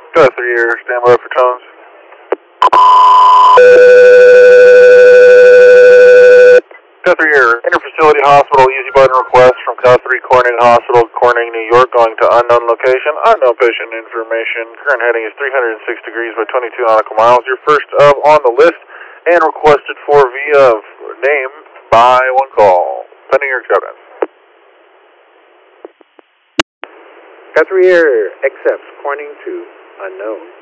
Go 3-year, stand by for tones. Go 3-year, interfacility hospital, easy button request from Cal 3 Corning Hospital, Corning, New York, going to unknown location, unknown patient information. Current heading is 306 degrees by 22 nautical miles. You're first of on the list and requested for via name by one call. Pending your acceptance. Got 3 year, accepts, Corning to unknown.